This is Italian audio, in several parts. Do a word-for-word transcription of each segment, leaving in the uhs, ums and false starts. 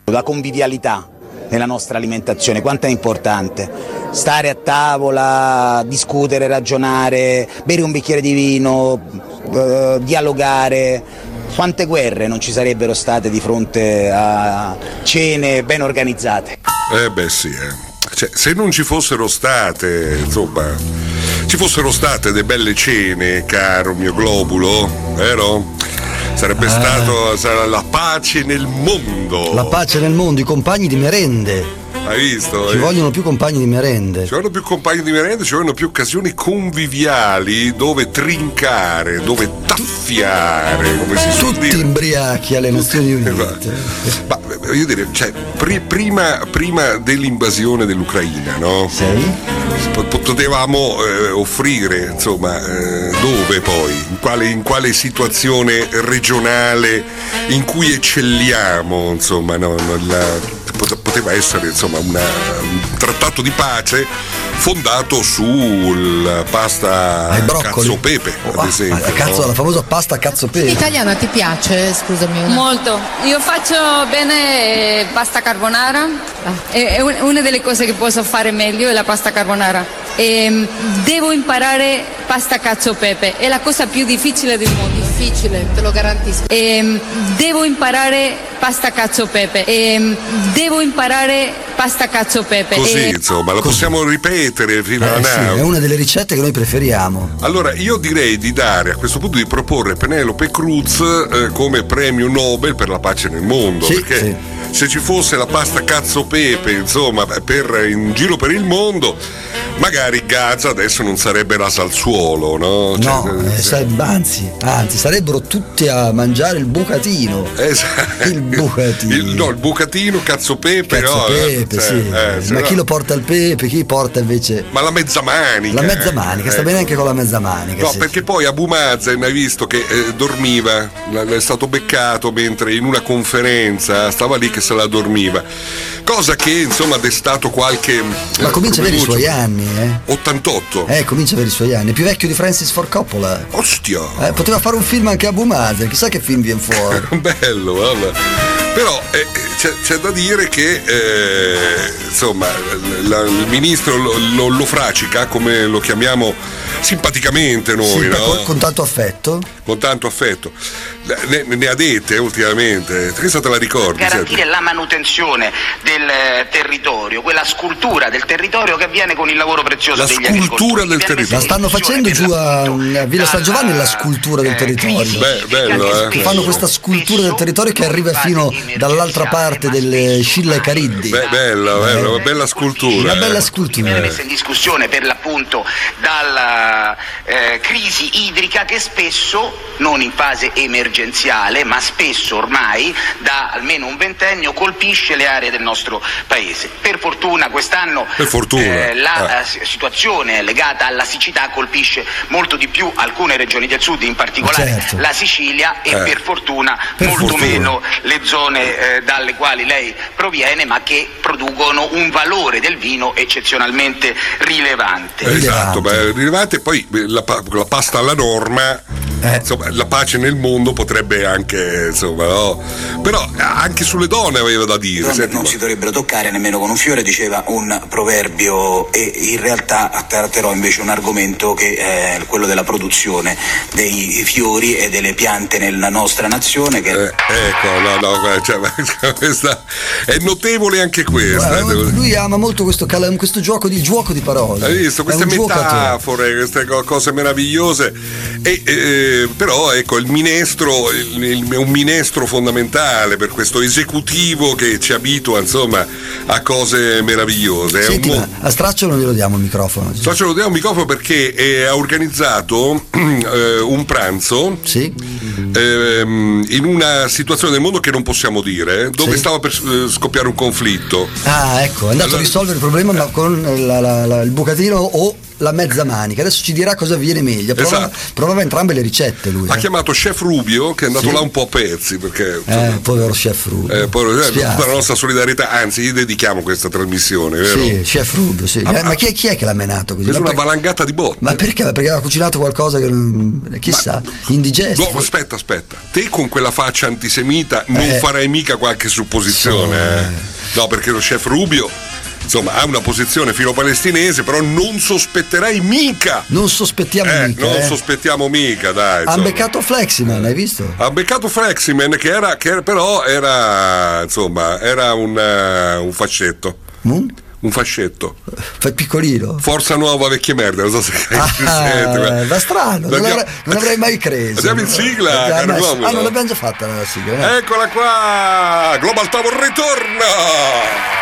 La convivialità nella nostra alimentazione, quanto è importante stare a tavola, discutere, ragionare, bere un bicchiere di vino, eh, dialogare. Quante guerre non ci sarebbero state di fronte a cene ben organizzate? Eh beh sì, eh. Cioè, se non ci fossero state, insomma, ci fossero state delle belle cene, caro mio globulo, vero? Sarebbe ah. stato sarà la pace nel mondo. La pace nel mondo, i compagni di merende. Hai visto? Ci eh? vogliono più compagni di merende. Ci vogliono più compagni di merende, ci vogliono più occasioni conviviali dove trincare, dove taffiare, come si suol Tutti dire. Imbriachi alle Nazioni Unite. Ma voglio dire, cioè, pri- prima, prima dell'invasione dell'Ucraina, no? Sì. Potevamo eh, offrire, insomma, eh, dove poi? In quale, in quale situazione regionale in cui eccelliamo, insomma, no? La, poteva essere, insomma, una, un trattato di pace fondato sul pasta cazzo pepe, ad oh, esempio. La, cazzo, no? la famosa pasta cazzo pepe. Italiana ti piace? Scusami. Una. Molto. Io faccio bene pasta carbonara. È una delle cose che posso fare meglio è la pasta carbonara. E devo imparare pasta cazzo pepe. È la cosa più difficile del mondo. Difficile, te lo garantisco. E devo imparare pasta cazzo pepe. E devo imparare pasta cazzo pepe. Così, e... insomma, la possiamo ripetere fino alla eh, sì, nave. è una delle ricette che noi preferiamo. Allora, io direi di dare a questo punto di proporre Penelope Cruz eh, come premio Nobel per la pace nel mondo. Sì, perché sì. se ci fosse la pasta cazzo pepe, insomma, per, in giro per il mondo, magari Gaza adesso non sarebbe rasa al suolo, no? No, cioè, eh, sa- anzi, anzi, sarebbero tutti a mangiare il bucatino. Esatto. Il bucatino. Il, no, il bucatino, cazzo pepe, Cazzo no? pepe, cioè, sì. eh, Ma no. chi lo porta il pepe, chi porta invece. Ma la mezza manica. La mezza manica, eh, sta bene anche con la mezza manica. No, sì. perché poi Abu Mazen hai visto che eh, dormiva, è stato beccato mentre in una conferenza stava lì che se la dormiva. Cosa che insomma ha destato qualche. Ma eh, comincia ad avere i suoi luce. anni, eh? ottantotto. Eh, comincia ad avere i suoi anni. È più vecchio di Francis Ford Coppola. Ostia! Eh, poteva fare un film anche Abu Mazen, chissà che film viene fuori. Bello, vabbè. Però eh, c'è, c'è da dire che eh, insomma la, il ministro lo, lo, lo fracica, come lo chiamiamo simpaticamente noi, sì, no? con, con tanto affetto. Con tanto affetto. Ne, ne ha dette ultimamente, che te la ricordi? Garantire certo. la manutenzione del eh, territorio, quella scultura del territorio che avviene con il lavoro prezioso la degli scultura del territorio. La stanno facendo giù a, a Villa San Giovanni la scultura del territorio. Beh, bello, eh. Che fanno questa scultura del territorio che arriva fino dall'altra parte delle Scilla e Cariddi. Beh, bella, bella, una bella scultura. Una bella eh. scultura. Viene messa in discussione per l'appunto dalla eh, crisi idrica che spesso, non in fase emergenziale, ma spesso ormai da almeno un ventennio colpisce le aree del nostro paese. Per fortuna quest'anno per fortuna. Eh, la eh. situazione legata alla siccità colpisce molto di più alcune regioni del sud, in particolare certo. la Sicilia e eh. per fortuna per molto fortuna. meno le zone eh, dalle quali lei proviene, ma che producono un valore del vino eccezionalmente rilevante. Esatto, beh, rilevante. Poi la, la pasta alla norma, eh. insomma, la pace nel mondo potrebbe anche, insomma, no? Però anche sulle donne aveva da dire. Senti, non si dovrebbero toccare nemmeno con un fiore, diceva un proverbio, e in realtà tratterò invece un argomento che è quello della produzione dei fiori e delle piante nella nostra nazione. Che... Eh, ecco, no, no, cioè, questa è notevole anche questa. Guarda, lui ama molto questo, questo gioco di gioco di parole. Hai visto queste metafore, queste cose meravigliose. E, eh, però ecco, il minestro il, il, è un minestro fondamentale per questo esecutivo che ci abitua, insomma, a cose meravigliose. Senti, mo- ma a Straccio non glielo diamo il microfono. Straccio lo diamo il microfono perché eh, ha organizzato eh, un pranzo, sì. eh, in una situazione del mondo che non possiamo dire, dove sì. stava per eh, scoppiare un conflitto. Ah, ecco, è andato allora... a risolvere il problema ma con la, la, la, il bucatino o la mezza manica. Adesso ci dirà cosa viene meglio. Provava, esatto. provava entrambe le ricette lui. Ha eh. chiamato Chef Rubio, che è andato sì. là un po' a pezzi perché eh, povero Chef Rubio. Eh, povero, eh, tutta la nostra solidarietà, anzi gli dedichiamo questa trasmissione, vero? Sì, Chef Rubio, sì. Ah, eh, ma chi è, chi è che l'ha menato così? È una perché... valangata di botte. Ma perché? Perché aveva cucinato qualcosa che non... chissà, ma... indigesto. No, aspetta, aspetta. Te con quella faccia antisemita non eh. farai mica qualche supposizione, sì. eh? No, perché lo Chef Rubio insomma ha una posizione filo-palestinese, però non sospetterai mica. Non sospettiamo eh, mica. Non eh. sospettiamo mica, dai. Ha beccato Fleximan, hai visto? Ha beccato Fleximan, che era, che era, però era, insomma, era un, uh, un fascetto. Mm? Un fascetto. Fai piccolino. Forza nuova vecchie merde, non so se hai ah, presente. Va strano, non, avrei, non avrei mai creso. Andiamo in sigla, ah, caro messo, uomo. Ah, non l'abbiamo già fatta la sigla. Eh? Eccola qua! Global Tower ritorna!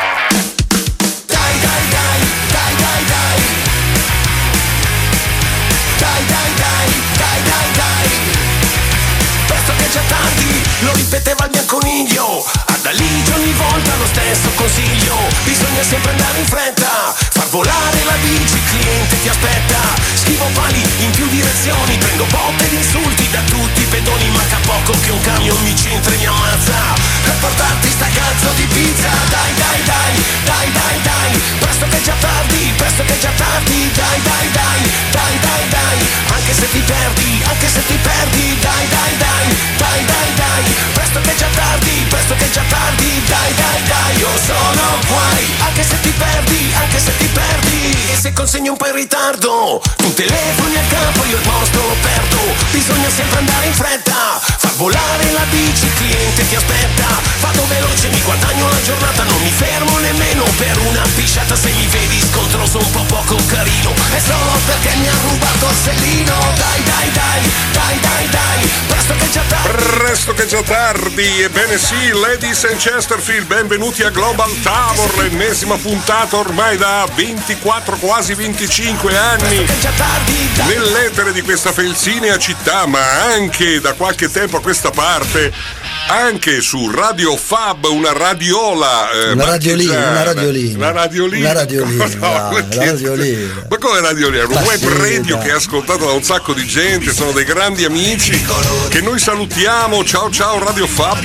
Già tardi, lo ripeteva il bianconiglio. Ad Aligi ogni volta lo stesso consiglio. Bisogna sempre andare in fretta, far volare la bici, cliente ti aspetta. Schivo pali in più direzioni, prendo botte di insulti da tutti i pedoni. Manca poco che un camion mi centra e mi ammazza per portarti sta cazzo di pizza. Dai dai dai, dai dai dai, presto che è già tardi, presto che è già tardi. Dai dai dai, dai dai dai, anche se ti perdi, anche se ti perdi. Dai dai dai, dai dai dai, presto che è già tardi, presto che è già tardi. Dai dai dai, io sono guai, anche se ti perdi, anche se ti perdi. E se consegni un po' in ritardo, tu telefoni al capo, io il posto lo perdo. Bisogna sempre andare in fretta, far volare la bici, il cliente ti aspetta. Vado veloce, mi guadagno la giornata, non mi fermo nemmeno per una pisciata. Se mi vedi scontroso un po' poco carino, è solo perché mi ha rubato il sellino. Dai dai dai, dai dai dai, presto che è già tardi. Presto che è già tardi, ebbene sì, ladies and Chesterfield, benvenuti a Global Tower, l'ennesima puntata ormai da ventiquattro, quasi venticinque anni nell'etere di questa felsinea città, ma anche da qualche tempo a questa parte anche su Radio Fab, una radiola eh, una radiolina una radiolina una radiolina una radiolina, no, no, una radiolina. Ma come radiolina? Un web sì, radio dai. che è ascoltato da un sacco di gente, sono dei grandi amici che noi salutiamo. Ciao ciao Radio Fab.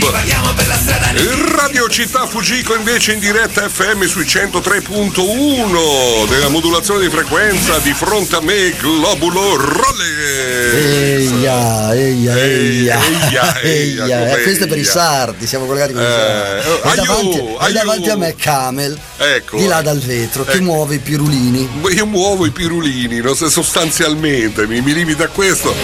Radio Città Fujiko invece in diretta F M sui centotré virgola uno della modulazione di frequenza. Di fronte a me Globulo Rolle. Eia, eia, eia, eia, eia, eia. Questo è per i sardi, siamo collegati con i sardi. Eh, E davanti, aiù, e davanti aiù. a me Camel, Ecco. di là dal vetro, che Ecco. muove i pirulini. Io muovo i pirulini, no? Sostanzialmente mi, mi limita a questo.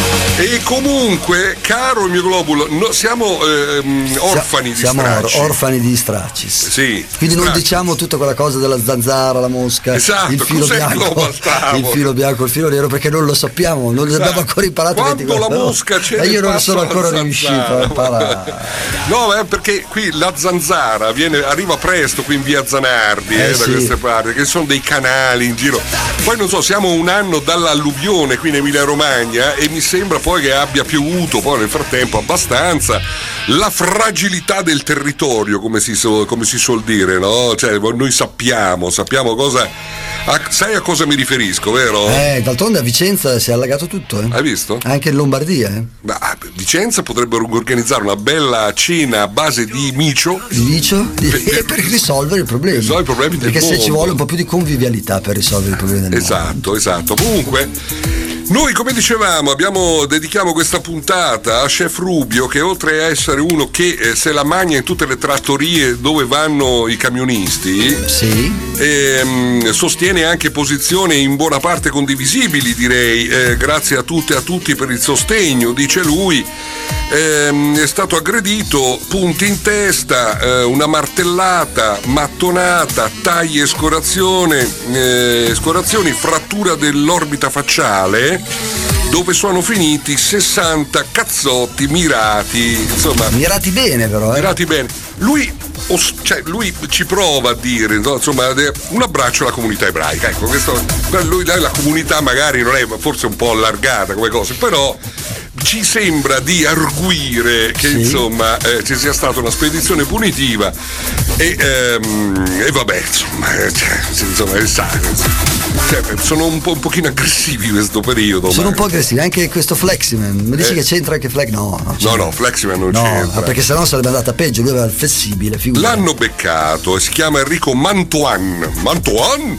E comunque, caro il mio globulo, no, siamo ehm, orfani di Siamo stracci. or- orfani di straccis. Sì, Quindi non stracci. diciamo tutta quella cosa della zanzara, la mosca, Esatto, il filo cos'è il bianco, Global Tower? il filo bianco, il filo nero, perché non lo sappiamo, non Esatto. abbiamo ancora imparato. Quando ventiquattro la mosca ore. c'è E nel io non passo sono alla ancora zanzara. riuscito a imparare. No, eh, perché qui la zanzara viene, arriva presto qui in via Zanardi, eh, Eh, da sì. queste parti, che sono dei canali in giro. Poi non so, siamo un anno dall'alluvione qui in Emilia Romagna e mi sembra poi che abbia piovuto poi nel frattempo abbastanza. La fragilità del territorio, come si, so, come si suol dire, no? Cioè, noi sappiamo, sappiamo cosa. A, sai a cosa mi riferisco, vero? Eh, d'altronde a Vicenza si è allagato tutto, eh. Hai visto? Anche in Lombardia, eh. Ma a Vicenza potrebbero organizzare una bella cena a base di micio. Di licio per, Per- per risolvere i problemi. risolvere i problemi del Perché se mondo. ci vuole un po' più di convivialità per risolvere i problemi del mondo. Esatto, esatto. Comunque, noi come dicevamo abbiamo, dedichiamo questa puntata a Chef Rubio, che oltre a essere uno che eh, se la magna in tutte le trattorie dove vanno i camionisti, Sì. ehm, sostiene anche posizioni in buona parte condivisibili, direi. Eh, grazie a tutte e a tutti per il sostegno, dice lui. Ehm, è stato aggredito, punti in testa, eh, una martellata, mattonata, tagli e scorazione, eh, scorazioni, frattura dell'orbita facciale, dove sono finiti sessanta cazzotti mirati, insomma, Mirati bene però, eh. mirati bene. Lui, os- cioè, lui ci prova a dire, no, insomma, de- un abbraccio alla comunità ebraica. Ecco, questo, lui, la comunità magari non è forse un po' allargata come cosa, però ci sembra di arguire che Sì. insomma eh, ci sia stata una spedizione punitiva E, ehm, e vabbè, insomma, cioè, insomma sa, cioè, sono un po' un pochino aggressivi questo periodo. Sono ma... un po' aggressivi, anche questo Fleximan. Mi dici eh. che c'entra anche Flex? No, no, no, no, Fleximan non no, c'entra. perché sennò sarebbe andata peggio, lui aveva il flessibile. Figurati. L'hanno beccato e si chiama Enrico Mantoan. Mantoan?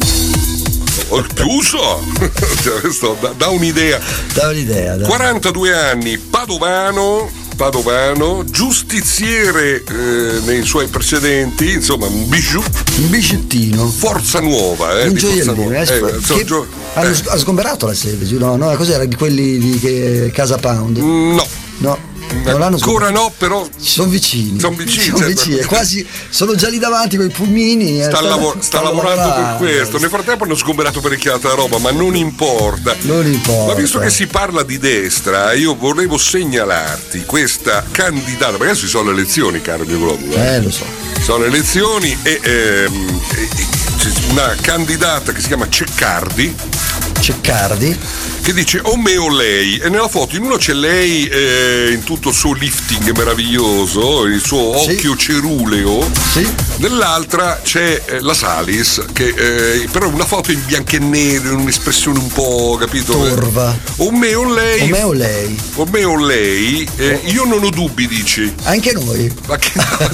Ho chiuso. Questo dà, dà un'idea. Dà un'idea. Dai. quarantadue anni, padovano. Padovano, giustiziere eh, nei suoi precedenti, insomma un bijou, un bijuttino, forza nuova, eh, un di Forza gioiellino, Nuova. eh, Eh, so, gio- hanno eh. ha sgomberato la sede, no? No, cos'era di quelli di che, Casa Pound? No. No. Non l'hanno ancora no, però sono vicini. Sono vicini, sono certo. vicini, quasi sono già lì davanti con i pulmini. Sta, sta, lavor- sta, sta lavorando lavorando. per questo. Nel frattempo hanno sgomberato parecchia altra roba, ma non importa. Non importa. Ma visto che si parla di destra, io volevo segnalarti questa candidata, perché adesso ci sono le elezioni, caro mio globulo. Eh, eh lo so. Sono le elezioni e, ehm, e c'è una candidata che si chiama Ceccardi. Ceccardi? Che dice o me o lei, e nella foto in uno c'è lei eh, in tutto il suo lifting meraviglioso, il suo occhio sì. ceruleo, sì. Nell'altra c'è eh, la Salis, che eh, però è una foto in bianco e nero, in un'espressione un po', capito? Torva. O me o lei. O me o lei. O me o lei, eh, io non ho dubbi, dici. Anche noi. Anche,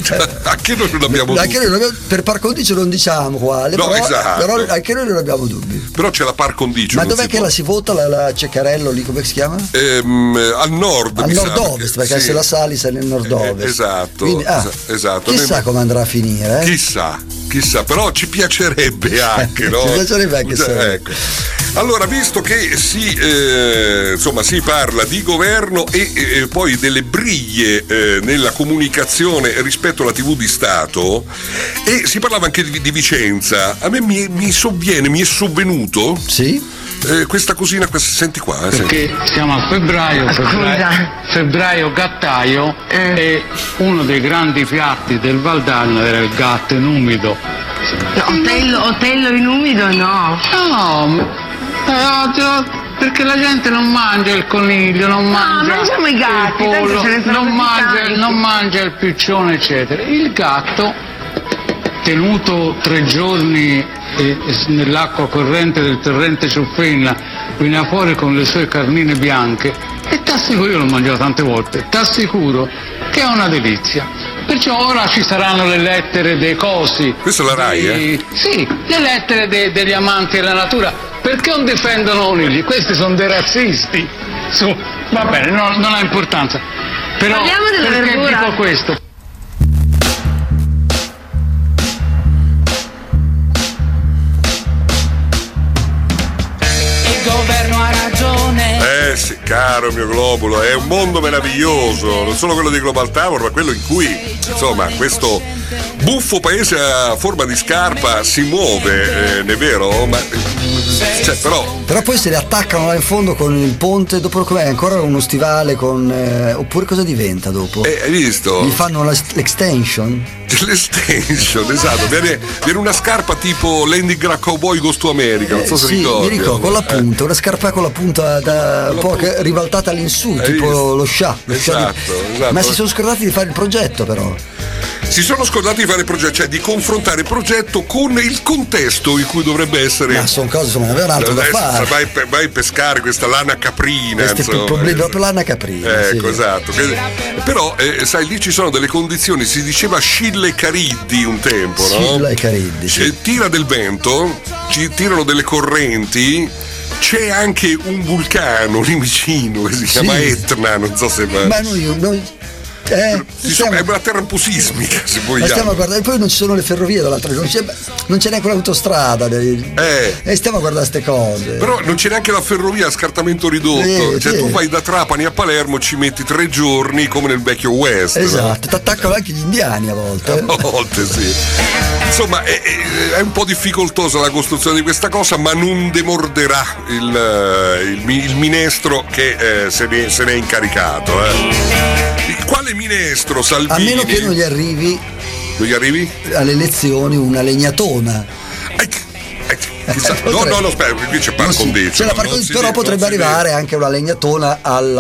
anche noi non abbiamo anche dubbi. Noi non abbiamo, per par condicio non diciamo quale, no, però, esatto. però anche noi non abbiamo dubbi. Però c'è la par condicio. Ma dov'è che può. La si vota la, la Ceccarello lì, come si chiama? Ehm, al nord. Al nord-ovest, perché sì. se la Salis è nel nord-ovest. Eh, esatto. Quindi, ah, esatto. Chissà come andrà a finire. Eh? Chissà, chissà, però ci piacerebbe anche, no? Ci piacerebbe anche se. Ecco. Allora, visto che si, eh, insomma, si parla di governo e eh, poi delle briglie eh, nella comunicazione rispetto alla tivù di Stato, e si parlava anche di, di Vicenza, a me mi, mi sovviene, mi è sovvenuto. Sì? Eh, questa cosina, questa, senti qua. Eh, Perché senti. siamo a febbraio, febbraio, febbraio gattaio eh. e uno dei grandi piatti del Valdarno era il gatto in umido. No, otello, otello in umido no. No, eh, perché la gente non mangia il coniglio, non mangia no, mangiamo i gatti, il pollo, non mangia, non mangia mangia il piccione, eccetera. Il gatto, tenuto tre giorni e nell'acqua corrente del torrente Ciuffenna, viene fuori con le sue carnine bianche e t'assicuro, io l'ho mangiato tante volte, t'assicuro che è una delizia. Perciò ora ci saranno le lettere dei cosi. Questa è la Rai, dei, eh? Sì, le lettere dei, degli amanti della natura. Perché non difendono Onili? Questi sono dei razzisti. Su, va bene, no, non ha importanza. Però parliamo della perché verdura. dico questo? Eh sì, caro mio globulo, è un mondo meraviglioso, non solo quello di Global Tower, ma quello in cui, insomma, questo buffo paese a forma di scarpa si muove, eh, è vero? Ma, cioè, però... però poi se le attaccano là in fondo con il ponte, dopo com'è? Ancora uno stivale con... Eh, oppure cosa diventa dopo? Eh, hai visto? Gli fanno l'extension? L'estension, esatto, viene, viene una scarpa tipo Landing Gra Cowboy Ghost to America, non so eh, se sì, ricordi. mi ricordo, con la punta, eh. una scarpa con la punta da un po' punta. ribaltata all'insù, Hai tipo visto? lo scià. Lo esatto, scià di... esatto. Ma si sono scordati di fare il progetto però. Si sono scordati di fare il progetto, cioè di confrontare il progetto con il contesto in cui dovrebbe essere. Ma sono cose, insomma, aveva altro da fare. Vai, vai a pescare questa lana caprina. Questo è il problema, proprio lana caprina. Ecco, sì. esatto. Però, eh, sai, lì ci sono delle condizioni, si diceva Scilla Cariddi un tempo, no? Scilla e Cariddi. Sì. Tira del vento, ci tirano delle correnti. C'è anche un vulcano lì vicino che si chiama sì. Etna, non so se va. Ma noi, noi Eh, stiamo, è una terra un po' sismica, se vogliamo. Ma stiamo a guardare, poi non ci sono le ferrovie dall'altra, non c'è, non c'è neanche un'autostrada. Eh. E stiamo a guardare queste cose. Però non c'è neanche la ferrovia a scartamento ridotto. Eh, cioè, sì. Tu vai da Trapani a Palermo, ci metti tre giorni come nel vecchio West. Esatto, no? ti attaccano anche gli indiani a volte. A volte sì. Insomma, è, è un po' difficoltosa la costruzione di questa cosa, ma non demorderà il, il, il minestro che eh, se, ne, se ne è incaricato. Eh. Quale minestro, Salvini? A meno che non gli arrivi non gli arrivi? alle elezioni una legnatona. Eh, eh, chissà, no, no, no, aspetta, qui c'è par condicio. C'è la par condicio, però potrebbe arrivare anche una legnatona alla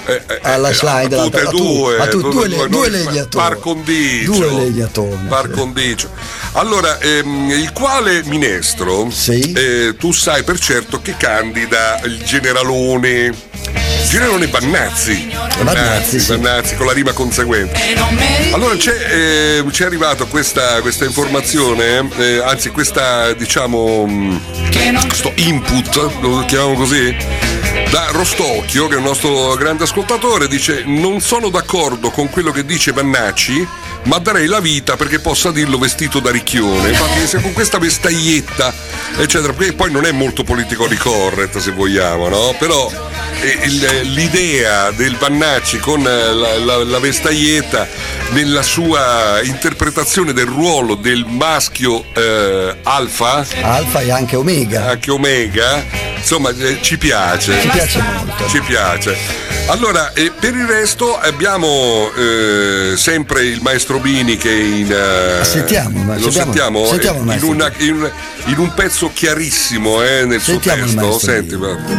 Eh, eh, alla slide, a tutte e due, a tu, due, due, due legliatori, par condicio, due legliatori, par condicio. Allora, ehm, il quale Minestro, sì. eh, tu sai per certo che candida il generalone, generalone Vannazzi, Vannazzi, Vannazzi, sì. Vannazzi con la rima conseguente. Allora c'è, eh, c'è arrivata questa, questa informazione, eh, anzi questa diciamo questo input, lo chiamiamo così, da Rostocchio, che è il nostro grande ascoltatore. Dice: non sono d'accordo con quello che dice Vannacci, ma darei la vita perché possa dirlo vestito da ricchione. Infatti se con questa vestaglietta eccetera, perché poi non è molto politically correct, se vogliamo, no? Però eh, il, l'idea del Vannacci con la, la, la vestaglietta nella sua interpretazione del ruolo del maschio eh, alfa alfa e anche omega anche omega insomma, eh, ci piace ci piace molto ci piace. Allora, eh, per il resto abbiamo eh, sempre il maestro Bini che in uh, sentiamo, lo sentiamo, sentiamo eh, in, una, in, un, in un pezzo chiarissimo eh, nel sentiamo suo testo. Senti,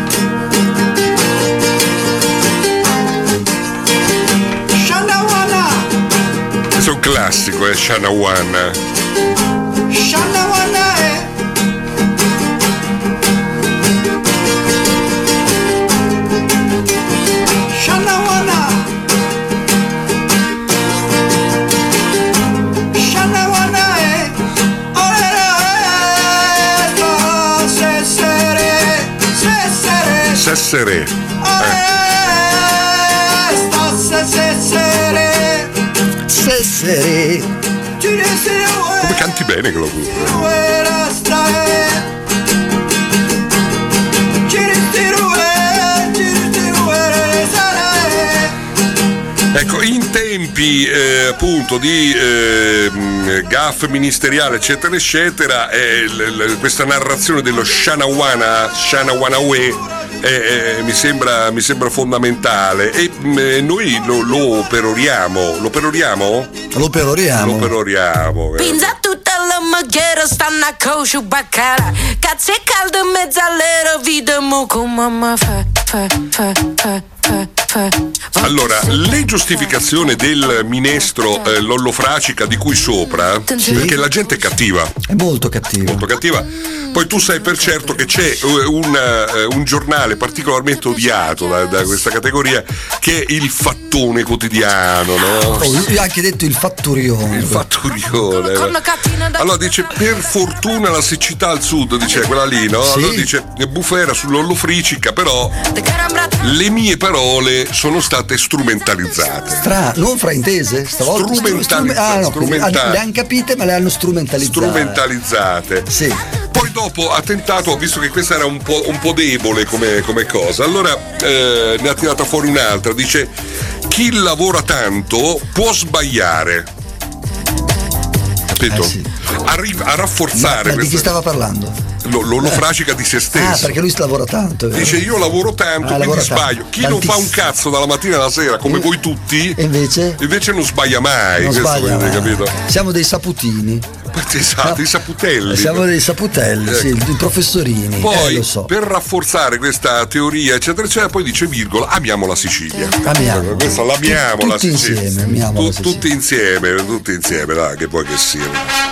questo è un classico, è Shanawana. Shanawana eh. Sessere. Eh. Sessere. Come canti bene quello qui. Ecco, in tempi eh, appunto di eh, gaff ministeriale eccetera eccetera, eh, l- l- questa narrazione dello Shanawana, Shanawanawe Eh, eh, mi, sembra, mi sembra fondamentale e eh, noi lo, lo peroriamo lo peroriamo? Lo peroriamo lo peroriamo eh. Pinza tutta la maghiera stanno a coscio baccara cazzo è caldo in mezzo all'era vita mo come mamma fa fa fa fa fa fa. Allora, le giustificazioni del Minestro eh, Lollo Fracica di cui sopra, sì. Perché la gente è cattiva, è molto cattiva molto cattiva. Poi tu sai per certo che c'è un, uh, un giornale particolarmente odiato da, da questa categoria che è il Fattone Quotidiano, no? Oh, io ho anche detto il Fatturione. Il Fatturione. Allora dice: per fortuna la siccità al sud, dice quella lì, no? Sì. Allora dice: bufera sull'Ollo Fricica, però le mie parole sono state strumentalizzate. Fra, non fraintese? Stavolta strumentalizzate. Ah, no, strumentalizzate. Le hanno capite, ma le hanno strumentalizzate. Strumentalizzate. Sì. Poi dopo ha tentato, visto che questa era un po', un po' debole come, come cosa, allora eh, ne ha tirata fuori un'altra. Dice: chi lavora tanto può sbagliare. Capito? Eh sì. Arriva a rafforzare. Ma, ma di chi questa... stava parlando? Lo, lo, lo fracica di se stesso. Ah, perché lui lavora tanto. Vero? Dice: io lavoro tanto, ah, quindi lavora sbaglio. tanto. Chi Tantissimo. non fa un cazzo dalla mattina alla sera, come e, voi tutti, e invece? invece non sbaglia mai. Non questo sbaglia mai. Capito? Siamo dei saputini. Esatto, no? I saputelli. Siamo dei saputelli, ecco. Sì, i professorini. Poi, eh, lo so. per rafforzare questa teoria, eccetera, eccetera, poi dice virgola: amiamo la Sicilia. Amiamo. Questa l'amiamo Tutti la Sicilia. Insieme, amiamo tu, la Sicilia. Tutti insieme, tutti insieme, dai, che poi che sia.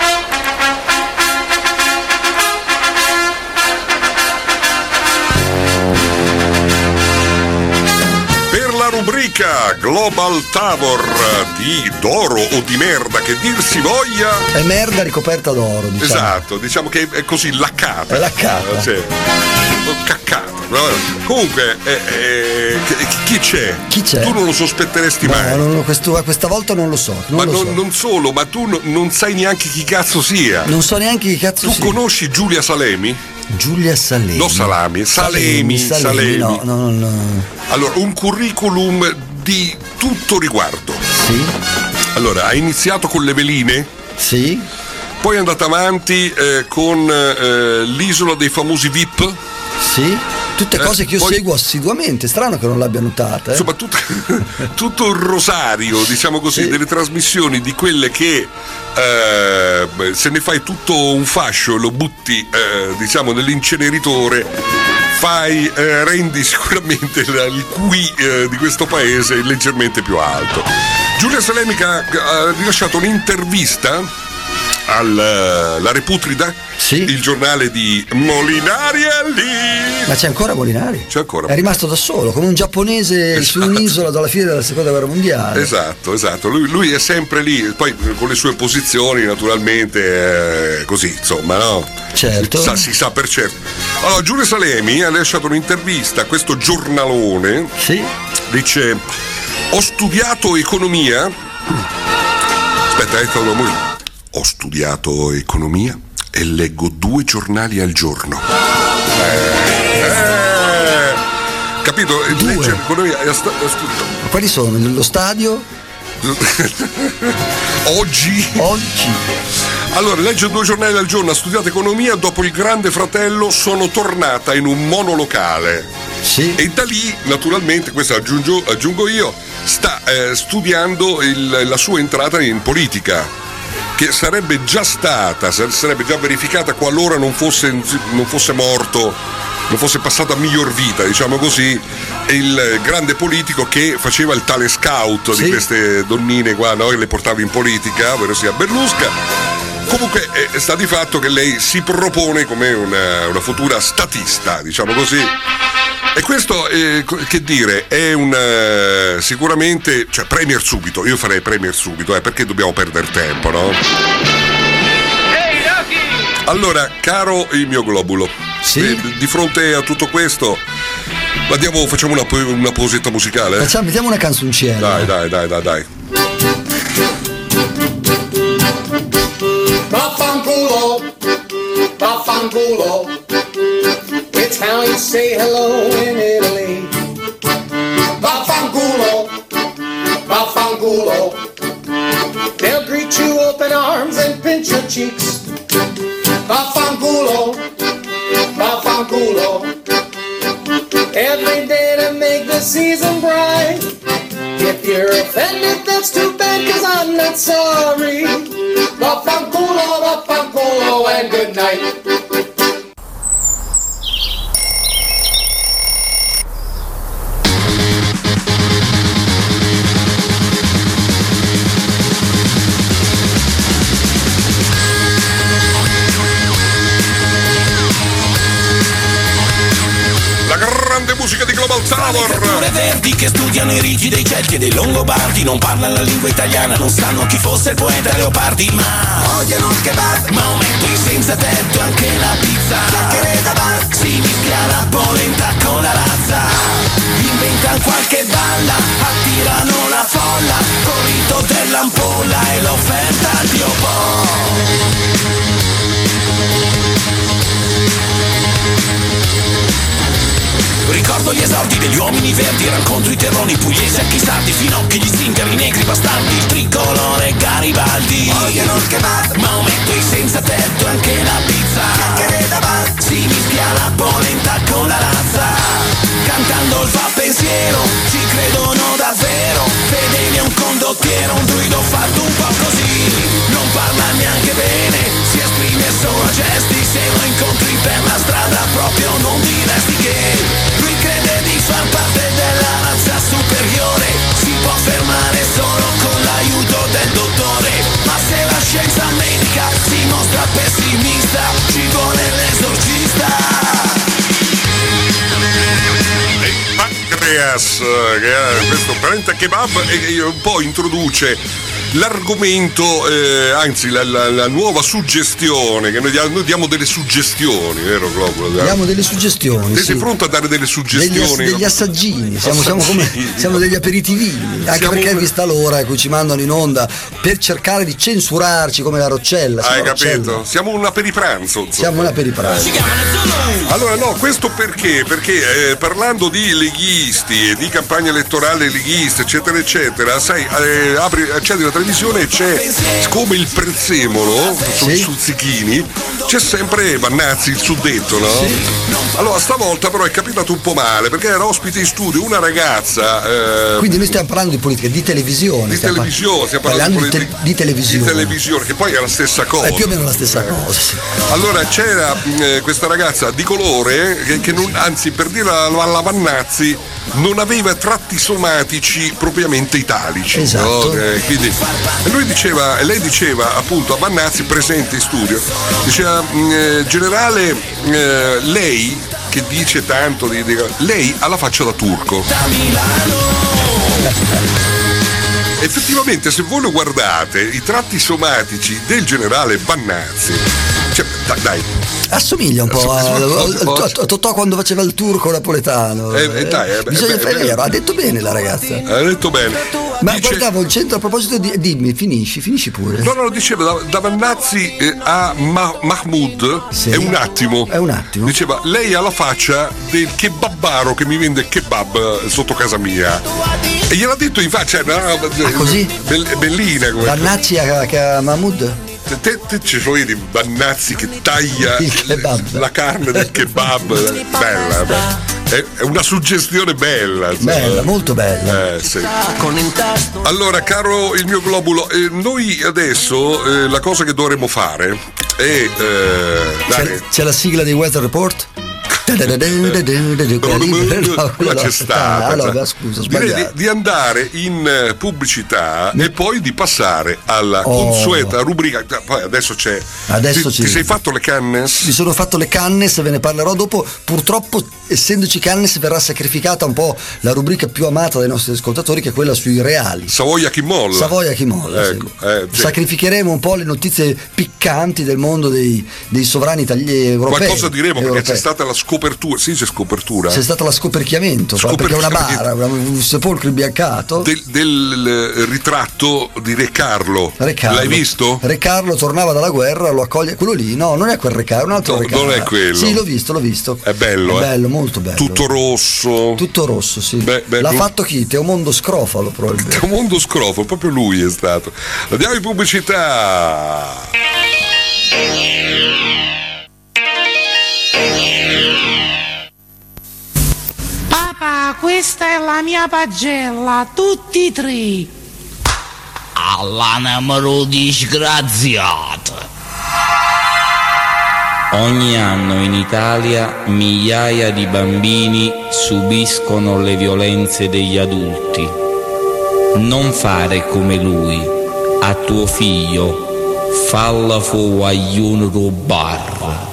Rubrica Global Tavor di d'oro o di merda che dir si voglia, è merda ricoperta d'oro, diciamo. Esatto, diciamo che è così laccata, è laccata, sì. Caccata. Comunque eh, eh, chi c'è? Chi c'è? Tu non lo sospetteresti no, mai. No, questo, questa volta non lo so. Non ma lo non, so. non solo, ma tu no, non sai neanche chi cazzo sia. Non so neanche chi cazzo tu sia. Tu conosci Giulia Salemi? Giulia Salemi. No, Salami, Salemi, Salemi. Salemi. No, no, no. Allora, un curriculum di tutto riguardo. Sì. Allora, ha iniziato con le veline. Sì. Poi è andata avanti eh, con eh, l'isola dei famosi V I P. Sì. Tutte cose eh, che io poi, seguo assiduamente, strano che non l'abbia notata. Eh? Insomma, tutto, tutto il rosario, diciamo così, sì. delle trasmissioni di quelle che eh, se ne fai tutto un fascio e lo butti, eh, diciamo, nell'inceneritore, fai, eh, rendi sicuramente il Q I eh, di questo paese leggermente più alto. Giulia Salemica ha rilasciato un'intervista alla Reputrida, sì, il giornale di Molinari è lì. Ma c'è ancora Molinari? C'è ancora. È rimasto da solo, come un giapponese, esatto, su un'isola dalla fine della seconda guerra mondiale. Esatto, esatto. Lui, lui è sempre lì, poi con le sue posizioni naturalmente eh, così, insomma, no? Certo. Si sa, si sa per certo. Allora, Giulia Salemi ha lasciato un'intervista a questo giornalone. Sì. Dice: ho studiato economia. Aspetta, ecco una musica. Ho studiato economia e leggo due giornali al giorno. Eh, eh, capito? Due. Legge economia e sta, stu- Ma quali sono? Lo stadio? Oggi? Oggi. Allora, legge due giornali al giorno, ha studiato economia, dopo il Grande Fratello sono tornata in un monolocale. Sì. E da lì, naturalmente, questo aggiungo, aggiungo io, sta eh, studiando il, la sua entrata in politica, che sarebbe già stata, sarebbe già verificata qualora non fosse, non fosse morto, non fosse passato a miglior vita, diciamo così, il grande politico che faceva il tale scout, sì, di queste donnine qua, no? Che le portava in politica, ovvero sia Berlusca. Comunque è sta di fatto che lei si propone come una, una futura statista, diciamo così. E questo, eh, che dire, è un uh, sicuramente, cioè premier subito, io farei premier subito, eh, perché dobbiamo perdere tempo, no? Allora, caro il mio globulo, sì, di, di fronte a tutto questo, andiamo, facciamo una, una pausetta musicale? Facciamo, mettiamo una canzoncella. Dai, dai, dai, dai, dai. Vaffanculo, vaffanculo. It's how you say hello in Italy. Vaffanculo, vaffanculo. They'll greet you open arms and pinch your cheeks. Vaffanculo, vaffanculo. Every day to make the season bright. If you're offended, that's too bad, 'cause I'm not sorry. Vaffanculo, vaffanculo, and good night. Musica di Global Tower. Le verdi che studiano i rigi dei Celti e dei Longobardi, non parlano la lingua italiana, non sanno chi fosse il poeta Leopardi, ma odiano il kebab, Maometto il senza tetto, anche la pizza, chiacchiere da bar, si mischia la polenta con la razza, inventano qualche balla, attirano la folla, col rito dell'ampolla e l'offerta di Opò. Ricordo gli esordi degli uomini verdi, racconto i terroni pugliesi a chi sardi, finocchi, gli zingari, negri bastardi, il tricolore Garibaldi. Odiano il kebab, Maometto i senza tetto, anche la pizza, chiacchiere da bar, si mischia la polenta con la razza, cantando il fa pensiero, ci credono davvero, fedele a un condottiero, un druido fatto un po' così, non parla neanche bene, si esprime solo a gesti, se lo incontri per la strada proprio non diresti che lui crede di far parte della razza superiore, si può fermare solo con l'aiuto del dottore, ma se la scienza medica si mostra pessimista, ci vuole l'esorcista. Il pancreas, che è questo parente kebab, e un po' introduce l'argomento, eh, anzi la, la, la nuova suggestione, che noi diamo, noi diamo delle suggestioni, vero Globulo? Diamo delle suggestioni. Te sì. sei pronto a dare delle suggestioni? Degli, degli assaggini, siamo, assaggini. siamo, come, siamo degli aperitivini, anche Siamo perché un... è vista l'ora in cui ci mandano in onda per cercare di censurarci come la Roccella. Hai Roccella. capito? Siamo una peripranzo. Insomma. Siamo una peripranzo. Allora no, questo perché? Perché eh, parlando di leghisti e di campagna elettorale leghista, eccetera, eccetera, sai, eh, apri, accendi la televisione televisione c'è, come il prezzemolo sui stuzzichini, c'è sempre Vannazzi, il suddetto, no? Sì. Allora stavolta però è capitato un po' male, perché era ospite in studio una ragazza. Eh, Quindi noi stiamo parlando di politica, di televisione. Di stiamo televisione, stiamo parlando, parlando di, te- di televisione. Di televisione, che poi è la stessa cosa. È più o meno la stessa eh. cosa. Sì. Allora c'era eh, questa ragazza di colore che, che non, anzi, per dire alla Vannazzi, non aveva tratti somatici propriamente italici. Esatto. No? Eh, quindi lui diceva, lei diceva appunto a Vannazzi presente in studio, diceva eh, generale eh, lei che dice tanto di, di, lei ha la faccia da turco. Effettivamente se voi lo guardate i tratti somatici del generale Vannazzi, cioè, dai, dai assomiglia un po' a Totò quando faceva il turco napoletano. Eh, eh, dai, eh, bisogna eh, fare eh, vero, ha detto bene la ragazza. Ha detto bene. Ma dice, guardavo il centro a proposito di. Dimmi, finisci, finisci pure. No, no, diceva da, da Vannazzi eh, a Ma, Mahmood sì. è un attimo. È un attimo. Diceva, lei ha la faccia del kebabbaro che mi vende kebab sotto casa mia. E gliel'ha detto in faccia. No, ah, così? Bell, bellina come. Vannazzi a, a Mahmood? Te, te ci sono di Vannazzi che taglia le, la carne del kebab. Bella, bella. È una suggestione bella. Bella, insomma. Molto bella. Eh, sì. Allora, caro il mio globulo, eh, noi adesso eh, la cosa che dovremmo fare è. Eh, c'è, c'è la sigla dei Weather Report? Quella c'è stata. Allora, scusa, direi di, di andare in pubblicità e poi di passare alla oh. consueta rubrica. Poi adesso c'è. Adesso ti, ti sei fatto le cannes? Mi sono fatto le cannes, ve ne parlerò dopo. Purtroppo, essendoci cannes, verrà sacrificata un po' la rubrica più amata dai nostri ascoltatori, che è quella sui reali. Savoia chi molla. Savoia chi molla. Ecco, sì. eh, sì. Sacrificheremo un po' le notizie piccanti del mondo dei, dei sovrani italiani europei. Qualcosa diremo europei. Perché c'è stata la scopertura, sì, c'è scopertura. C'è stato lo scoperchiamento, perché è una bara, un sepolcro imbiancato. Del, del ritratto di Re Carlo. Re Carlo. L'hai visto? Re Carlo tornava dalla guerra, lo accoglie. Quello lì, no, non è quel Re Carlo, un altro no, Re Carlo. Non è quello. Sì, l'ho visto, l'ho visto. È bello, è eh? bello, molto bello. Tutto rosso. Tutto rosso, sì. Beh, beh, L'ha lui... fatto chi? Teomondo Scrofalo, probabilmente. Teomondo Scrofalo, proprio lui è stato. Andiamo in pubblicità. Papà, questa è la mia pagella, tutti e tre. All'anamaro disgraziata. Ogni anno in Italia migliaia di bambini subiscono le violenze degli adulti. Non fare come lui. A tuo figlio falla fuori un rubar.